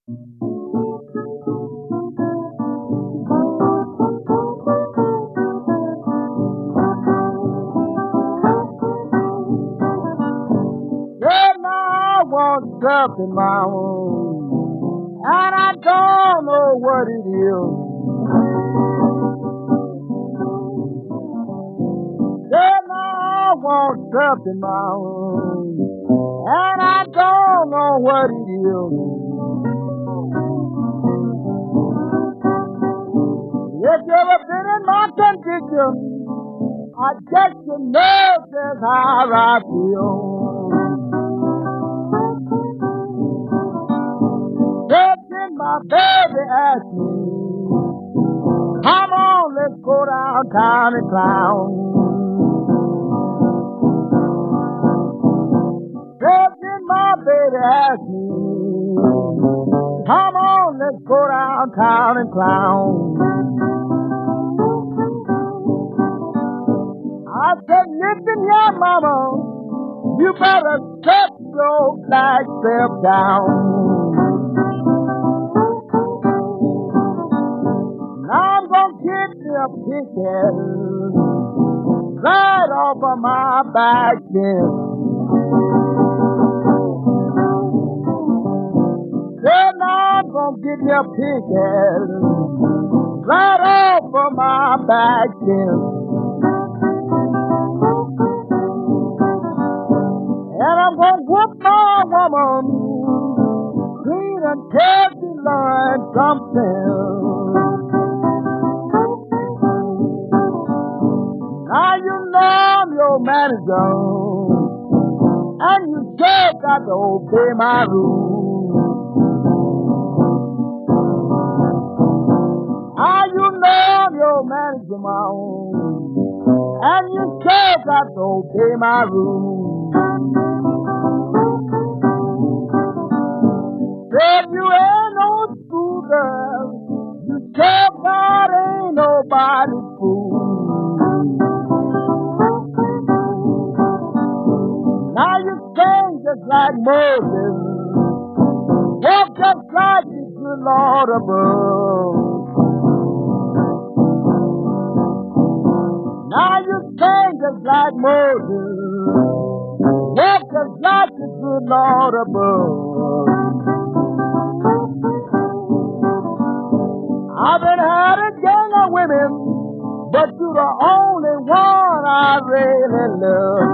Said now I want something my own, and I don't know what it is. Said now I want something my own, and I don't know what it is. If you ever been in my condition, I guess you know just how I feel. Then my baby asked me, come on, let's go downtown and clown. Then my baby asked me, come on, let's go downtown and clown. I said, listen, yeah, mama, you better set your black self down. Now I'm gonna get me a ticket right off of my back then. Then I'm gonna get me a ticket right off of my back then. And I'm gonna whoop my woman clean until she learns something. Now you know I'm your manager, and you just got to obey my rules. Now you know I'm your manager, my own, and you just got to obey my rules. If you ain't no school girl, you just God ain't nobody's fool. Now you sing just like Moses, walk just like the good Lord above. Now you sing just like Moses, walk just like the good Lord above. I've been had a gang of women, but you're the only one I really love.